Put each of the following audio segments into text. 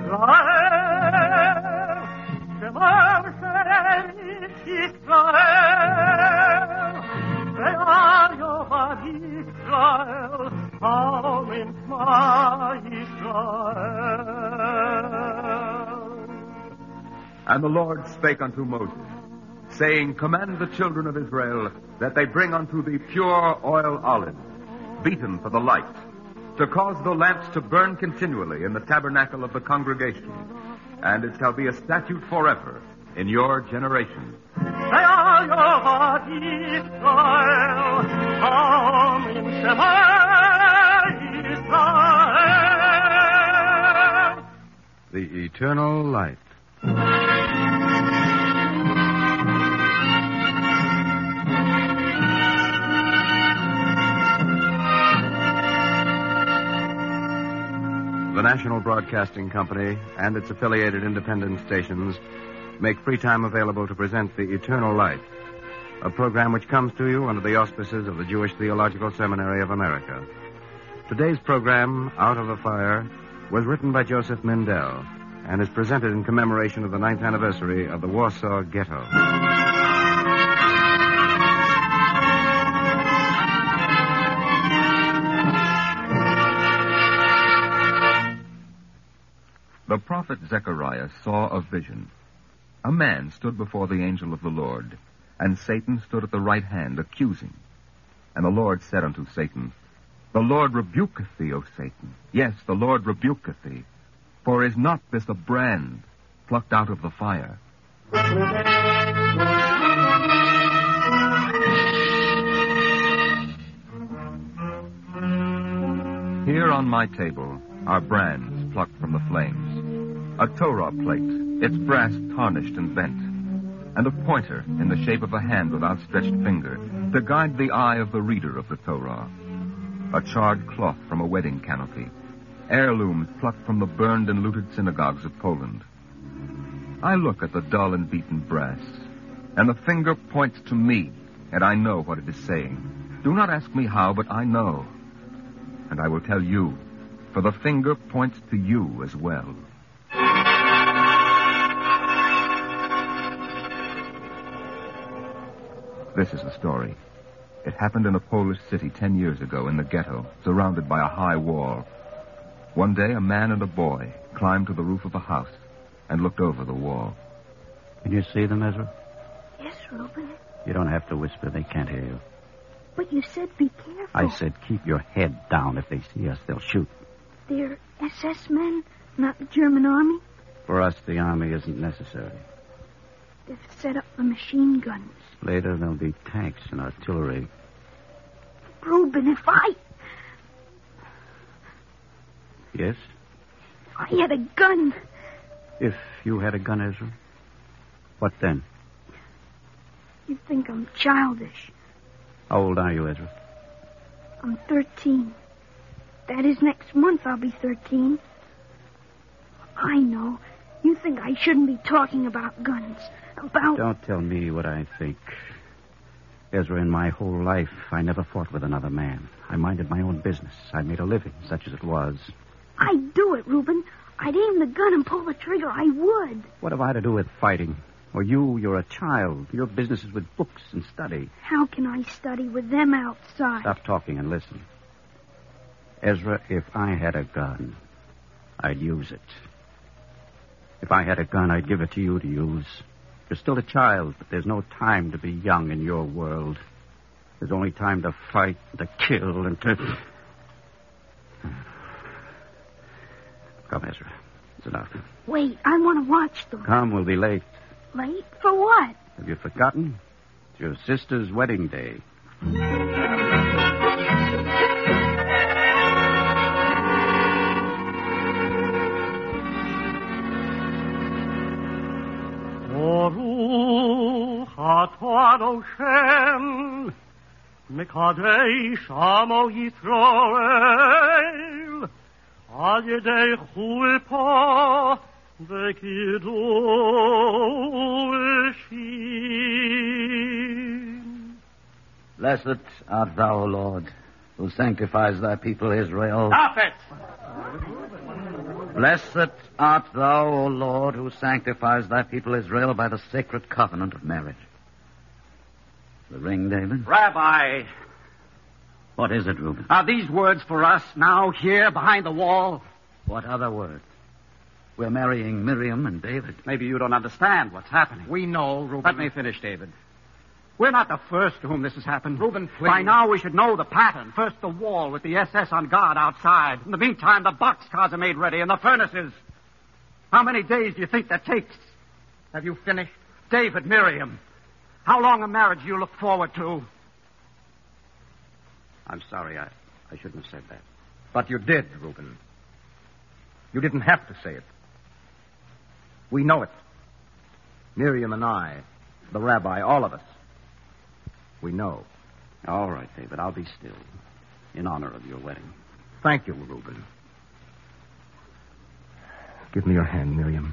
And the Lord spake unto Moses, saying, Command the children of Israel that they bring unto thee pure oil olive, beaten for the light, to cause the lamps to burn continually in the tabernacle of the congregation. And it shall be a statute forever in your generation. The eternal light. The National Broadcasting Company and its affiliated independent stations make free time available to present The Eternal Light, a program which comes to you under the auspices of the Jewish Theological Seminary of America. Today's program, Out of the Fire, was written by Joseph Mindell and is presented in commemoration of the 9th anniversary of the Warsaw Ghetto. The prophet Zechariah saw a vision. A man stood before the angel of the Lord, and Satan stood at the right hand, accusing. And the Lord said unto Satan, The Lord rebuketh thee, O Satan. Yes, the Lord rebuketh thee. For is not this a brand plucked out of the fire? Here on my table are brands plucked from the flames. A Torah plate, its brass tarnished and bent, and a pointer in the shape of a hand with outstretched finger to guide the eye of the reader of the Torah. A charred cloth from a wedding canopy, heirlooms plucked from the burned and looted synagogues of Poland. I look at the dull and beaten brass, and the finger points to me, and I know what it is saying. Do not ask me how, but I know. And I will tell you, for the finger points to you as well. This is the story. It happened in a Polish city 10 years ago in the ghetto, surrounded by a high wall. One day, a man and a boy climbed to the roof of a house and looked over the wall. Can you see them, Ezra? Yes, Reuben. You don't have to whisper. They can't hear you. But you said be careful. I said keep your head down. If they see us, they'll shoot. They're SS men, not the German army? For us, the army isn't necessary. They've set up the machine guns. Later, there'll be tanks and artillery. Reuben, if Yes? I had a gun. If you had a gun, Ezra? What then? You think I'm childish. How old are you, Ezra? I'm 13. That is, next month I'll be 13. I know. You think I shouldn't be talking about guns. Don't tell me what I think. Ezra, in my whole life, I never fought with another man. I minded my own business. I made a living, such as it was. I'd do it, Reuben. I'd aim the gun and pull the trigger. I would. What have I to do with fighting? Or you're a child. Your business is with books and study. How can I study with them outside? Stop talking and listen. Ezra, if I had a gun, I'd use it. If I had a gun, I'd give it to you to use. You're still a child, but there's no time to be young in your world. There's only time to fight, to kill, and to... Come, Ezra. It's enough. Wait, I want to watch them. Come, we'll be late. Late? For what? Have you forgotten? It's your sister's wedding day. Baruch atah Hashem, Mekadesh Amo Yisrael, Al Yedei Chuppah V'Kiddushim. Blessed art thou, O Lord, who sanctifies thy people Israel. Stop it! Blessed art thou, O Lord, who sanctifies thy people Israel by the sacred covenant of marriage. The ring, David? Rabbi, What is it, Reuben? are these words for us now here behind the wall? What other words? We're marrying Miriam and David. Maybe you don't understand what's happening. We know, Reuben. Let me finish, David. We're not the first to whom this has happened. Reuben, please. By now we should know the pattern. First the wall with the SS on guard outside. In the meantime, the boxcars are made ready and the furnaces. How many days do you think that takes? Have you finished? David, Miriam, how long a marriage do you look forward to? I'm sorry, I shouldn't have said that. But you did, Reuben. You didn't have to say it. We know it. Miriam and I, the rabbi, all of us. We know. All right, David, I'll be still in honor of your wedding. Thank you, Reuben. Give me your hand, Miriam.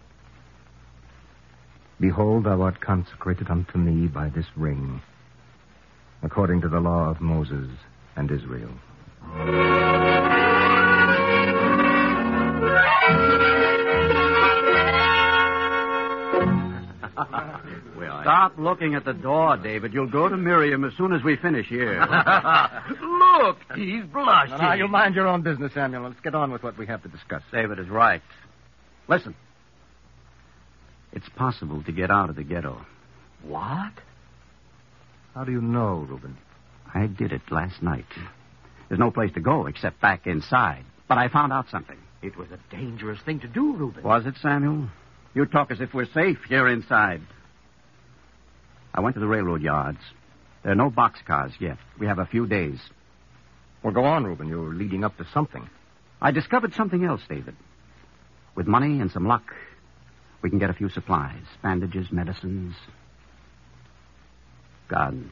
Behold, thou art consecrated unto me by this ring, according to the law of Moses and Israel. Stop looking at the door, David. You'll go to Miriam as soon as we finish here. Look, he's blushing. Now, you mind your own business, Samuel. Let's get on with what we have to discuss. David is right. Listen. It's possible to get out of the ghetto. What? How do you know, Reuben? I did it last night. There's no place to go except back inside. But I found out something. It was a dangerous thing to do, Reuben. Was it, Samuel? You talk as if we're safe here inside. I went to the railroad yards. There are no boxcars yet. We have a few days. Well, go on, Reuben. You're leading up to something. I discovered something else, David. With money and some luck, we can get a few supplies. Bandages, medicines. Guns.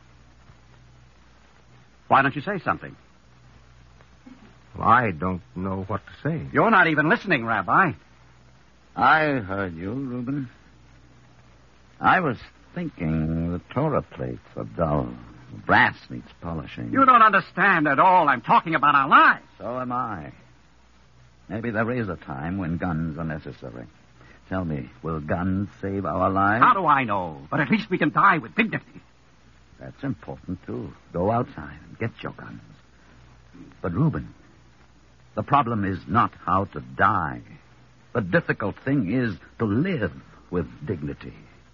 Why don't you say something? Well, I don't know what to say. You're not even listening, Rabbi. I heard you, Reuben. I was thinking the Torah plates are dull. The brass needs polishing. You don't understand at all. I'm talking about our lives. So am I. Maybe there is a time when guns are necessary. Tell me, will guns save our lives? How do I know? But at least we can die with dignity. That's important, too. Go outside and get your guns. But, Reuben, the problem is not how to die. The difficult thing is to live with dignity.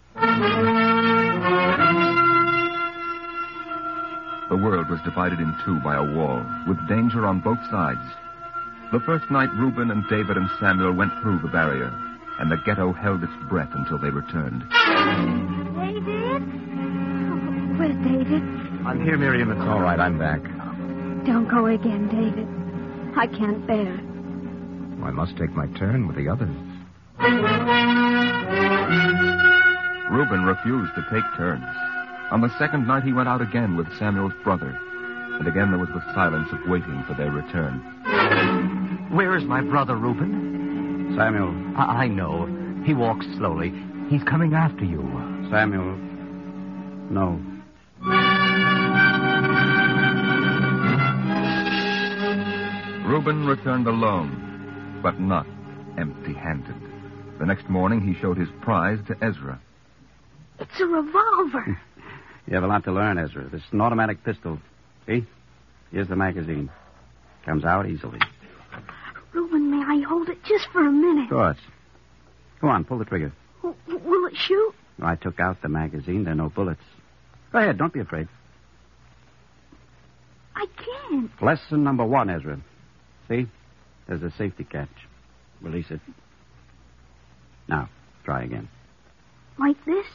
The world was divided in two by a wall, with danger on both sides. The first night, Reuben and David and Samuel went through the barrier, and the ghetto held its breath until they returned. David? Where's David? I'm here, Miriam. It's all right. I'm back. Don't go again, David. I can't bear it. I must take my turn with the others. Reuben refused to take turns. On the second night, he went out again with Samuel's brother. And again there was the silence of waiting for their return. Where is my brother, Reuben? Samuel. I know. He walks slowly. He's coming after you. Samuel. No. Reuben returned alone, but not empty-handed. The next morning, he showed his prize to Ezra. It's a revolver. You have a lot to learn, Ezra. This is an automatic pistol. See? Here's the magazine. Comes out easily. Reuben, may I hold it just for a minute? Of course. Go on, pull the trigger. Will it shoot? I took out the magazine. There are no bullets. Go ahead, don't be afraid. I can't. Lesson number 1, Ezra. See? There's a safety catch. Release it. Now, try again. Like this?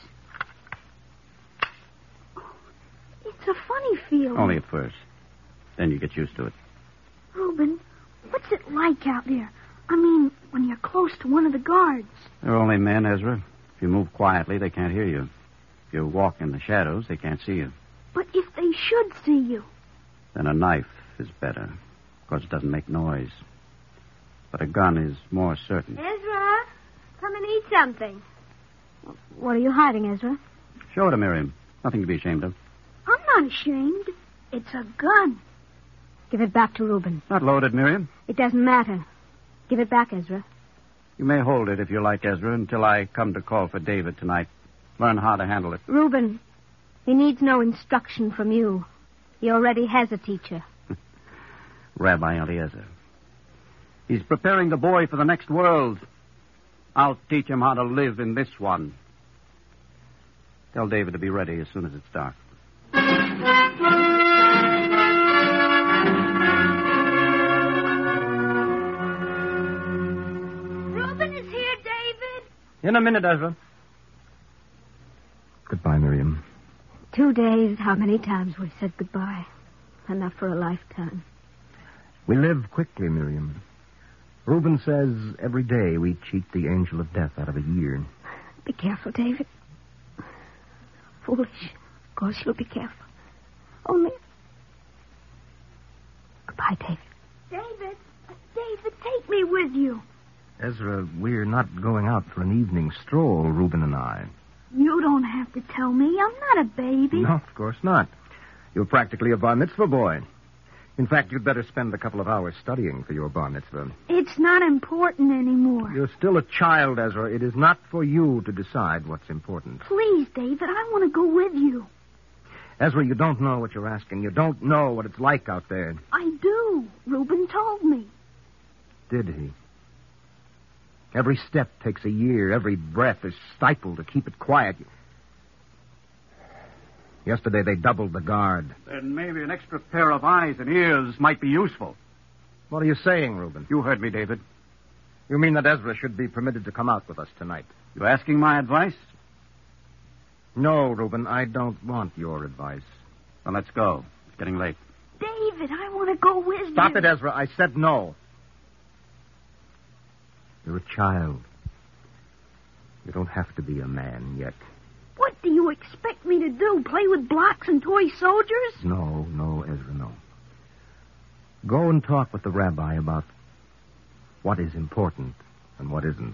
It's a funny feeling. Only at first. Then you get used to it. Reuben, what's it like out there? I mean, when you're close to one of the guards. They're only men, Ezra. If you move quietly, they can't hear you. If you walk in the shadows, they can't see you. But if they should see you? Then a knife is better. Of course, it doesn't make noise. But a gun is more certain. Ezra, come and eat something. What are you hiding, Ezra? Show it to Miriam. Nothing to be ashamed of. I'm not ashamed. It's a gun. Give it back to Reuben. Not loaded, Miriam. It doesn't matter. Give it back, Ezra. You may hold it, if you like, Ezra, until I come to call for David tonight. Learn how to handle it. Reuben, he needs no instruction from you. He already has a teacher. Rabbi Eliezer. He's preparing the boy for the next world. I'll teach him how to live in this one. Tell David to be ready as soon as it's dark. Reuben is here, David. In a minute, Ezra. Goodbye, Miriam. 2 days, how many times we've said goodbye. Enough for a lifetime. We live quickly, Miriam. Reuben says every day we cheat the angel of death out of a year. Be careful, David. Foolish. Of course you'll be careful. Only... Goodbye, David. David, take me with you. Ezra, we're not going out for an evening stroll, Reuben and I. You don't have to tell me. I'm not a baby. No, of course not. You're practically a bar mitzvah boy. In fact, you'd better spend a couple of hours studying for your bar mitzvah. It's not important anymore. You're still a child, Ezra. It is not for you to decide what's important. Please, David, I want to go with you. Ezra, you don't know what you're asking. You don't know what it's like out there. I do. Reuben told me. Did he? Every step takes a year. Every breath is stifled to keep it quiet. Yesterday they doubled the guard. Then maybe an extra pair of eyes and ears might be useful. What are you saying, Reuben? You heard me, David. You mean that Ezra should be permitted to come out with us tonight? You asking my advice? No, Reuben, I don't want your advice. Well, let's go. It's getting late. David, I want to go with you. Stop it, Ezra. I said no. You're a child. You don't have to be a man yet. What do you expect me to do? Play with blocks and toy soldiers? No, Ezra, no. Go and talk with the rabbi about what is important and what isn't.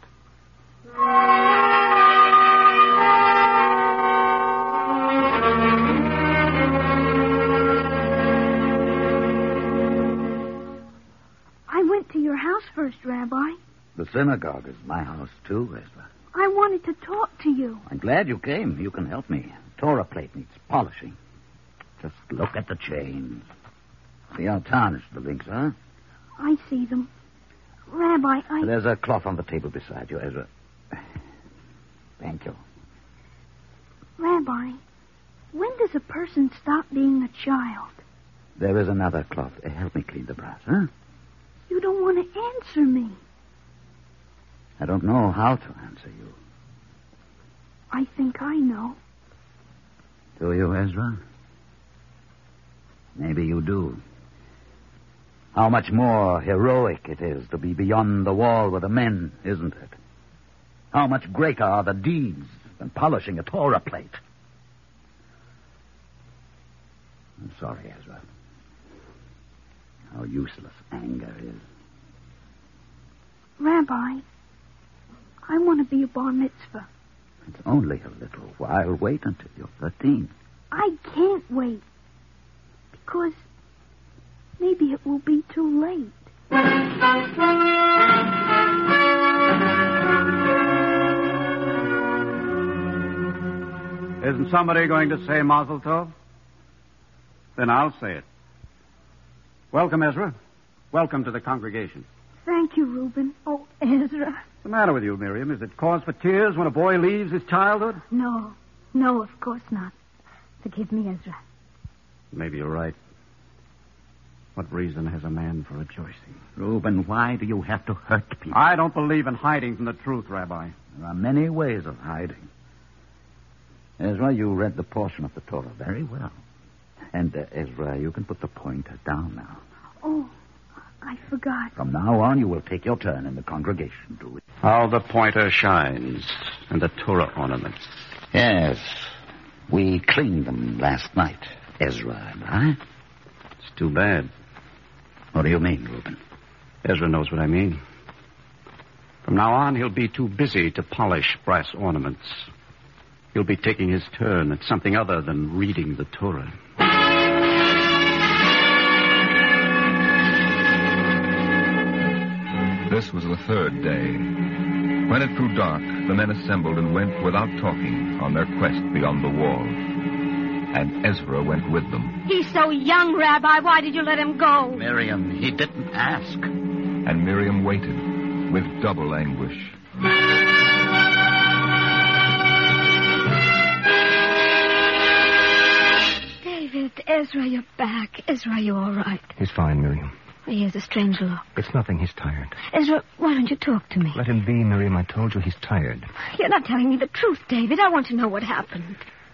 I went to your house first, Rabbi. The synagogue is my house, too, Ezra. I wanted to talk to you. I'm glad you came. You can help me. Torah plate needs polishing. Just look at the chains. See how tarnished the links are? I see them. Rabbi, There's a cloth on the table beside you, Ezra. Thank you. Rabbi, when does a person stop being a child? There is another cloth. Help me clean the brass, huh? You don't want to answer me. I don't know how to answer you. I think I know. Do you, Ezra? Maybe you do. How much more heroic it is to be beyond the wall with the men, isn't it? How much greater are the deeds than polishing a Torah plate. I'm sorry, Ezra. How useless anger is. Rabbi, I want to be a bar mitzvah. It's only a little while. Wait until you're 13. I can't wait. Because maybe it will be too late. Isn't somebody going to say Mazel Tov? Then I'll say it. Welcome, Ezra. Welcome to the congregation. Thank you, Reuben. Oh, Ezra. What's the matter with you, Miriam? Is it cause for tears when a boy leaves his childhood? No, of course not. Forgive me, Ezra. Maybe you're right. What reason has a man for rejoicing? Reuben, why do you have to hurt people? I don't believe in hiding from the truth, Rabbi. There are many ways of hiding. Ezra, you read the portion of the Torah very well. And, Ezra, you can put the pointer down now. Oh, I forgot. From now on, you will take your turn in the congregation, do it. How the pointer shines and the Torah ornaments. Yes. We cleaned them last night, Ezra and I. It's too bad. What do you mean, Reuben? Ezra knows what I mean. From now on, he'll be too busy to polish brass ornaments. He'll be taking his turn at something other than reading the Torah. This This was the third day. When it grew dark, the men assembled and went without talking on their quest beyond the wall. And Ezra went with them. He's so young, Rabbi. Why did you let him go? Miriam, he didn't ask. And Miriam waited with double anguish. David, Ezra, you're back. Ezra, you all right? He's fine, Miriam. He has a strange look. It's nothing. He's tired. Ezra, why don't you talk to me? Let him be, Miriam. I told you he's tired. You're not telling me the truth, David. I want to know what happened.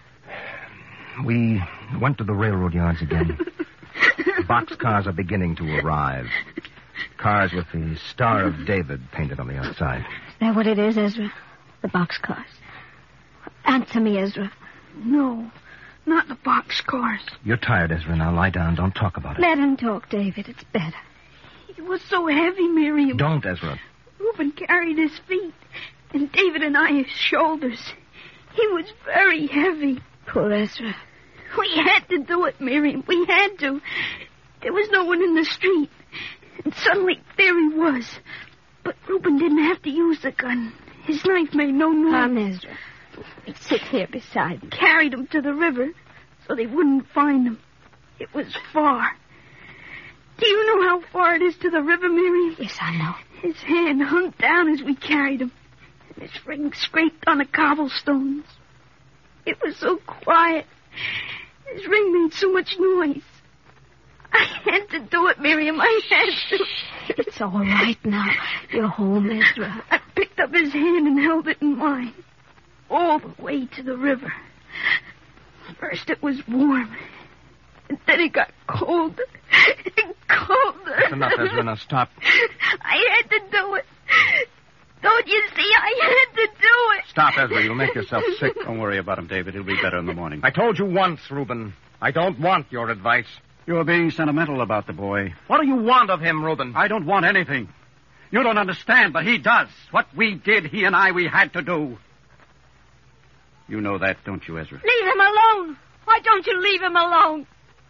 We went to the railroad yards again. Boxcars are beginning to arrive. Cars with the Star of David painted on the outside. Is that what it is, Ezra? The boxcars. Answer me, Ezra. No, not the boxcars. You're tired, Ezra. Now lie down. Don't talk about it. Let him talk, David. It's better. It was so heavy, Miriam. Don't, Ezra. Reuben carried his feet, and David and I his shoulders. He was very heavy. Poor Ezra. We had to do it, Miriam. We had to. There was no one in the street. And suddenly, there he was. But Reuben didn't have to use the gun. His knife made no noise. Come, Ezra. Sit here beside me. Carried him to the river so they wouldn't find him. It was far. Do you know how far it is to the river, Miriam? Yes, I know. His hand hung down as we carried him, and his ring scraped on the cobblestones. It was so quiet. His ring made so much noise. I had to do it, Miriam. I had to. It's all right now. You're home, Ezra. I picked up his hand and held it in mine. All the way to the river. First it was warm. And then it got colder and colder. That's enough, Ezra. Now stop. I had to do it. Don't you see? I had to do it. Stop, Ezra. You'll make yourself sick. Don't worry about him, David. He'll be better in the morning. I told you once, Reuben. I don't want your advice. You're being sentimental about the boy. What do you want of him, Reuben? I don't want anything. You don't understand, but he does. What we did, he and I, we had to do. You know that, don't you, Ezra? Leave him alone. Why don't you leave him alone?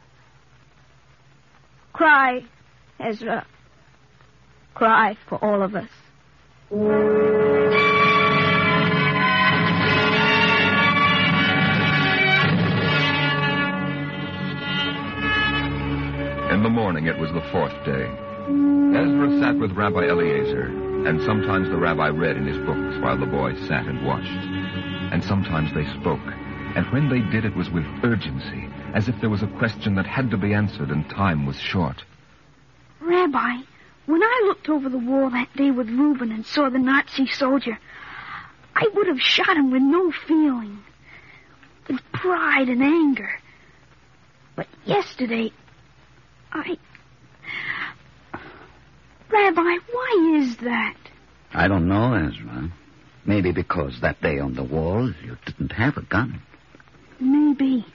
Cry, Ezra. Cry for all of us. In the morning, it was the fourth day. Ezra sat with Rabbi Eliezer, and sometimes the rabbi read in his books while the boys sat and watched. And sometimes they spoke, and when they did, it was with urgency, as if there was a question that had to be answered and time was short. Rabbi, when I looked over the wall that day with Reuben and saw the Nazi soldier, I would have shot him with no feeling, with pride and anger. But yesterday, Rabbi, why is that? I don't know, Ezra. Maybe because that day on the wall you didn't have a gun. Maybe.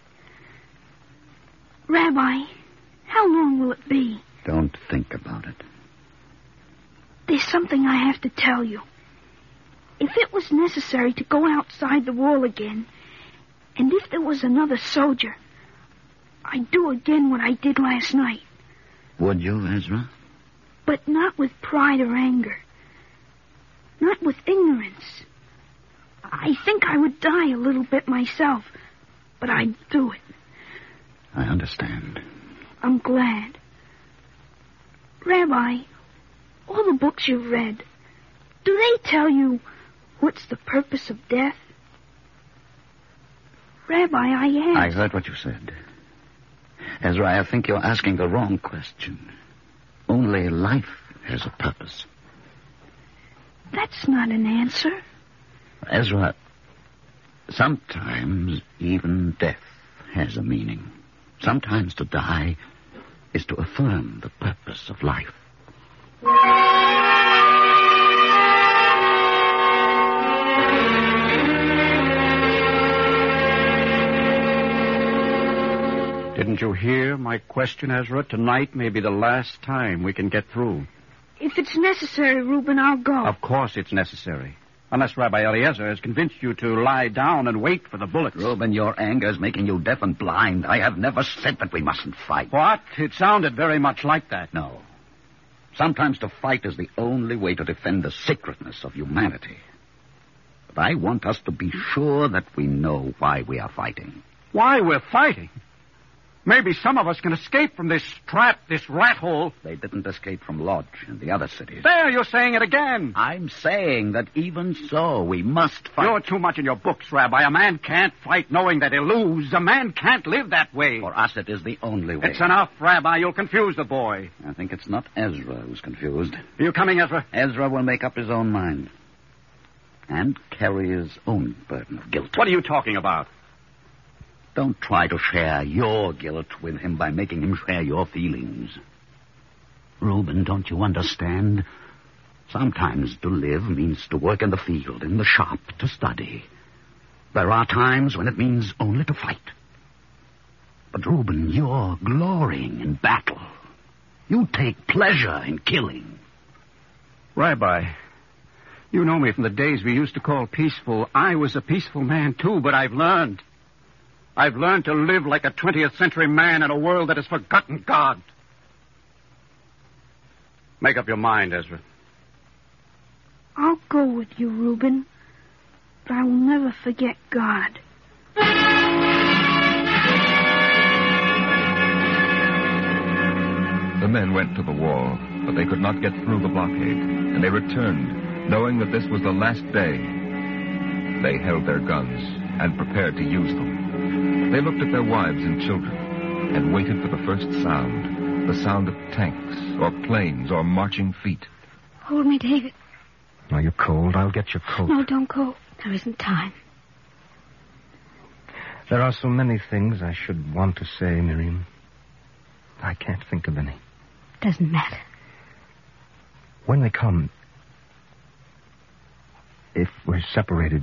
Rabbi, how long will it be? Don't think about it. There's something I have to tell you. If it was necessary to go outside the wall again, and if there was another soldier, I'd do again what I did last night. Would you, Ezra? But not with pride or anger. Not with ignorance. I think I would die a little bit myself, but I'd do it. I understand. I'm glad. Rabbi, all the books you've read, do they tell you what's the purpose of death? Rabbi, I asked. I heard what you said. Ezra, I think you're asking the wrong question. Only life has a purpose. That's not an answer. Ezra, sometimes even death has a meaning. Sometimes to die is to affirm the purpose of life. Didn't you hear my question, Ezra? Tonight may be the last time we can get through. If it's necessary, Reuben, I'll go. Of course it's necessary. Unless Rabbi Eliezer has convinced you to lie down and wait for the bullets. Reuben, your anger is making you deaf and blind. I have never said that we mustn't fight. What? It sounded very much like that. No. Sometimes to fight is the only way to defend the sacredness of humanity. But I want us to be sure that we know why we are fighting. Why we're fighting? Maybe some of us can escape from this trap, this rat hole. They didn't escape from Lodge and the other cities. There, you're saying it again. I'm saying that even so, we must fight. You're too much in your books, Rabbi. A man can't fight knowing that he'll lose. A man can't live that way. For us, it is the only way. It's enough, Rabbi. You'll confuse the boy. I think it's not Ezra who's confused. Are you coming, Ezra? Ezra will make up his own mind. And carry his own burden of guilt. What are you talking about? Don't try to share your guilt with him by making him share your feelings. Reuben, don't you understand? Sometimes to live means to work in the field, in the shop, to study. There are times when it means only to fight. But, Reuben, you're glorying in battle. You take pleasure in killing. Rabbi, you know me from the days we used to call peaceful. I was a peaceful man, too, but I've learned. I've learned to live like a 20th century man in a world that has forgotten God. Make up your mind, Ezra. I'll go with you, Reuben, but I will never forget God. The men went to the wall, but they could not get through the blockade, and they returned, knowing that this was the last day. They held their guns and prepared to use them. They looked at their wives and children and waited for the first sound, the sound of tanks or planes or marching feet. Hold me, David. Are you cold? I'll get your coat. No, don't go. There isn't time. There are so many things I should want to say, Miriam. I can't think of any. Doesn't matter. When they come, if we're separated...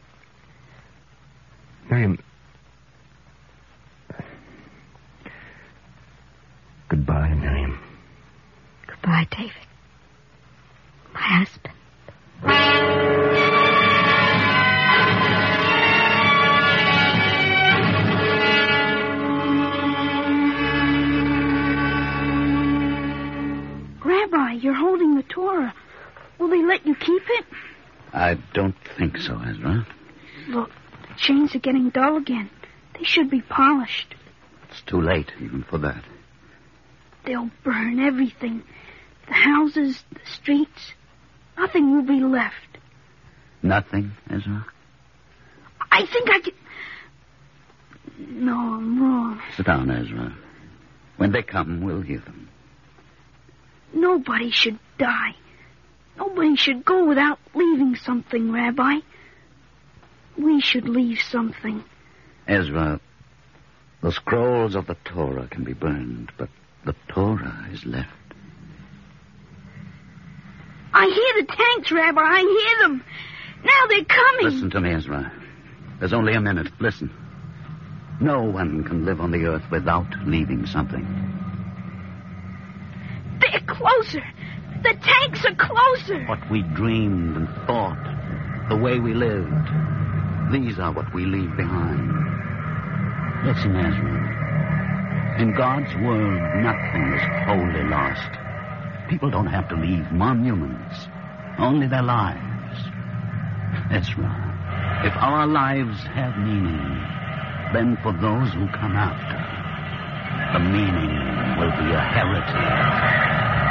Miriam... Goodbye, Miriam. Goodbye, David. My husband. Rabbi, you're holding the Torah. Will they let you keep it? I don't think so, Ezra. Look, the chains are getting dull again. They should be polished. It's too late, even for that. They'll burn everything. The houses, the streets. Nothing will be left. Nothing, Ezra? I think I can... No, I'm wrong. Sit down, Ezra. When they come, we'll hear them. Nobody should die. Nobody should go without leaving something, Rabbi. We should leave something. Ezra, the scrolls of the Torah can be burned, but the Torah is left. I hear the tanks, Rabbi. I hear them. Now they're coming. Listen to me, Ezra. There's only a minute. Listen. No one can live on the earth without leaving something. They're closer. The tanks are closer. What we dreamed and thought, the way we lived, these are what we leave behind. Listen, Ezra. In God's world, nothing is wholly lost. People don't have to leave monuments, only their lives. Ezra, if our lives have meaning, then for those who come after, the meaning will be a heritage.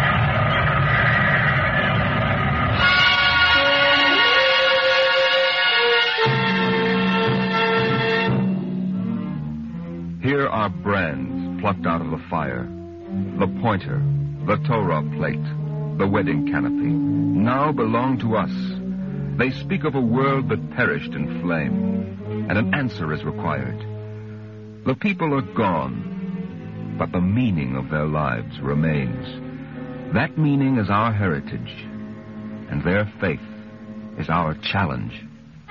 Here are brands plucked out of the fire. The pointer, the Torah plate, the wedding canopy, now belong to us. They speak of a world that perished in flame, and an answer is required. The people are gone, but the meaning of their lives remains. That meaning is our heritage, and their faith is our challenge.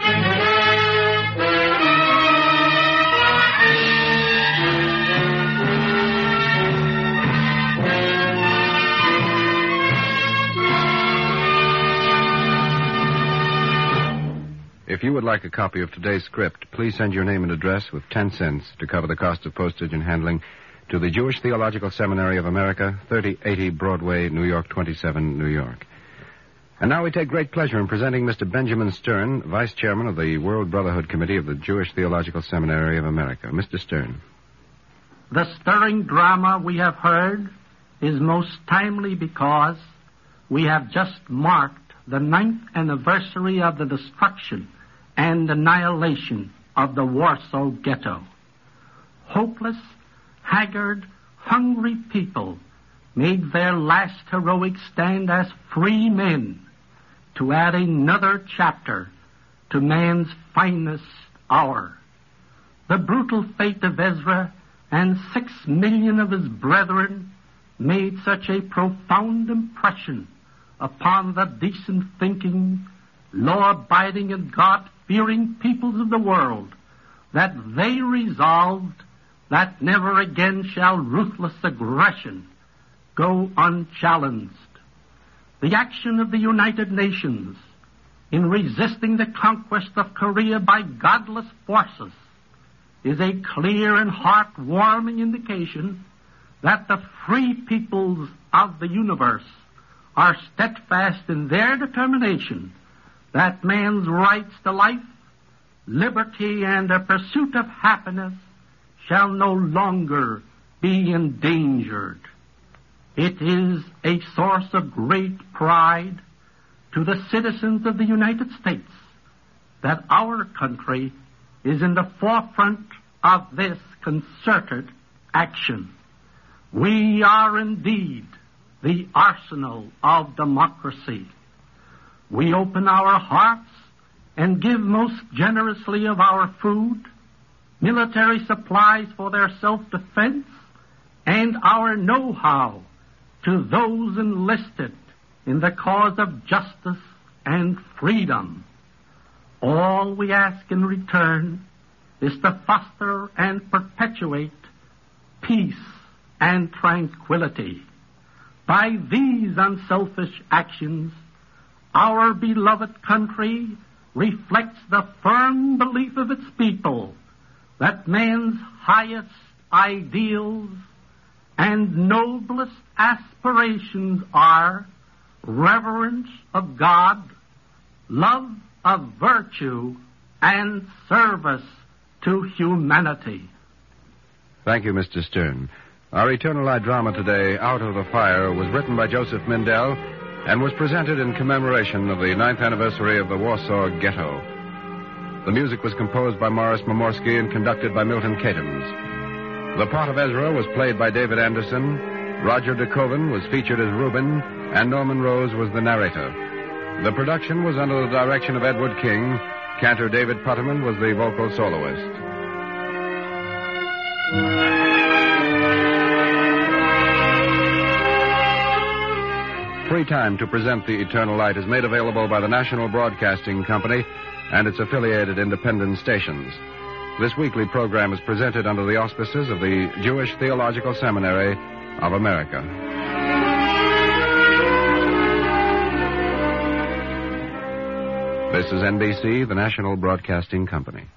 If you would like a copy of today's script, please send your name and address with 10 cents to cover the cost of postage and handling to the Jewish Theological Seminary of America, 3080 Broadway, New York 27, New York. And now we take great pleasure in presenting Mr. Benjamin Stern, Vice Chairman of the World Brotherhood Committee of the Jewish Theological Seminary of America. Mr. Stern. The stirring drama we have heard is most timely because we have just marked the 9th anniversary of the destruction and annihilation of the Warsaw Ghetto. Hopeless, haggard, hungry people made their last heroic stand as free men to add another chapter to man's finest hour. The brutal fate of Ezra and 6 million of his brethren made such a profound impression upon the decent-thinking, law-abiding, and God-fearing peoples of the world that they resolved that never again shall ruthless aggression go unchallenged. The action of the United Nations in resisting the conquest of Korea by godless forces is a clear and heart-warming indication that the free peoples of the universe are steadfast in their determination that man's rights to life, liberty, and a pursuit of happiness shall no longer be endangered. It is a source of great pride to the citizens of the United States that our country is in the forefront of this concerted action. We are indeed the arsenal of democracy. We open our hearts and give most generously of our food, military supplies for their self-defense, and our know-how to those enlisted in the cause of justice and freedom. All we ask in return is to foster and perpetuate peace and tranquility. By these unselfish actions, our beloved country reflects the firm belief of its people that man's highest ideals and noblest aspirations are reverence of God, love of virtue, and service to humanity. Thank you, Mr. Stern. Our Eternal Light drama today, Out of the Fire, was written by Joseph Mindell and was presented in commemoration of the 9th anniversary of the Warsaw Ghetto. The music was composed by Morris Momorsky and conducted by Milton Katims. The part of Ezra was played by David Anderson, Roger DeKoven was featured as Reuben, and Norman Rose was the narrator. The production was under the direction of Edward King. Cantor David Putterman was the vocal soloist. Free time to present The Eternal Light is made available by the National Broadcasting Company and its affiliated independent stations. This weekly program is presented under the auspices of the Jewish Theological Seminary of America. This is NBC, the National Broadcasting Company.